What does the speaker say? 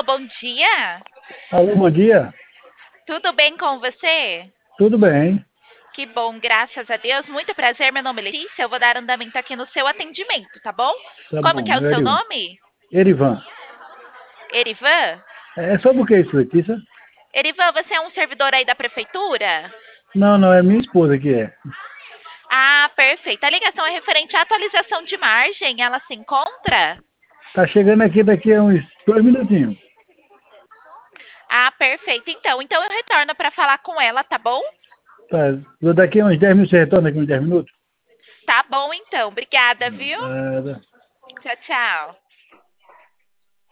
bom dia. Alô, bom dia. Tudo bem com você? Tudo bem? Que bom, graças a Deus. Muito prazer, meu nome é Letícia. Eu vou dar andamento aqui no seu atendimento, tá bom? Tá Como bom, que é o meu seu Erivan. nome? Erivan. Erivan? É sobre o que isso, Letícia? Erivan, você é um servidor aí da prefeitura? Não, não, é minha esposa que é. Ah, perfeito. A ligação é referente à atualização de margem. Ela se encontra? Tá chegando aqui daqui a uns 2 minutinhos. Ah, perfeito. Então eu retorno para falar com ela, tá bom? Tá, daqui a uns 10 minutos, você retorna aqui uns 10 minutos? Tá bom, então. Obrigada, viu? Nada. Tchau, tchau.